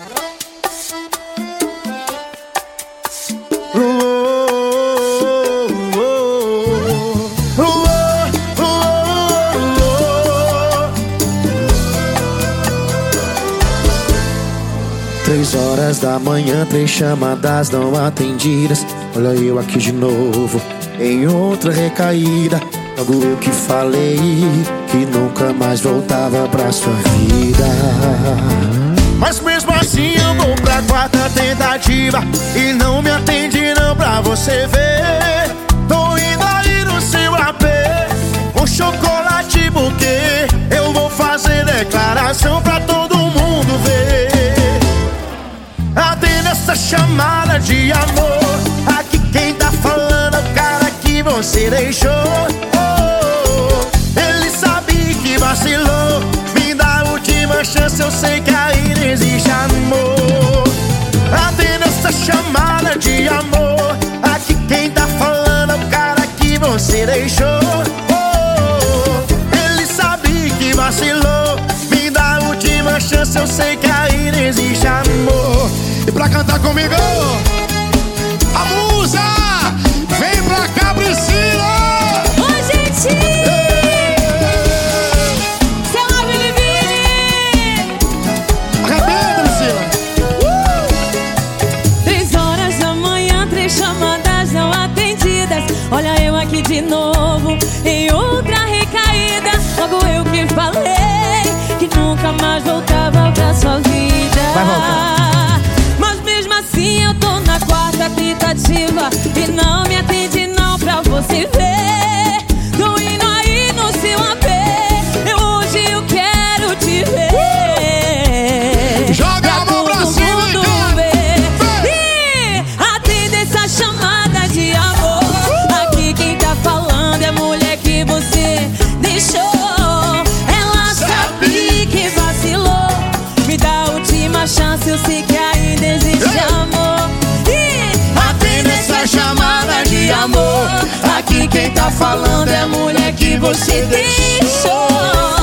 Três horas da manhã, 3 chamadas não atendidas. Olha eu aqui de novo, em outra recaída. Logo eu que falei que nunca mais voltava pra sua vida. Mas mesmo assim eu vou pra 4ª tentativa e não me atende não, pra você ver. Tô indo aí no seu AP com chocolate buquê. Eu vou fazer declaração pra todo mundo ver. Atenda essa chamada de amor. Aqui quem tá falando é o cara que você deixou. Ele sabe que vacilou. Me dá a última chance, eu sei que ainda existe amor. Atenda essa chamada de amor. Aqui quem tá falando é o cara que você deixou. Ele sabe que vacilou. Me dá a última chance, eu sei que ainda existe amor. E pra cantar comigo, a musa! Vem pra cá, Priscila! Ô, gente! Seu Abel Vini! Arrebenta, Priscila! 3 horas da manhã, 3 chamadas não atendidas. Olha eu aqui de novo, em outra recaída. Logo eu que falei que nunca mais voltava pra sua vida. Vai voltar. Eu tô na 4ª tentativa e não me atende não, pra você ver. Tô indo aí no seu AP, hoje eu quero te ver. Joga a mão pra cima e ver. E atende essa chamada de amor. Aqui quem tá falando é a mulher que você deixou. Ela sabe que vacilou. Me dá a última chance, eu sei que ainda existe amor. Amor, aqui quem tá falando é a mulher que você deixou.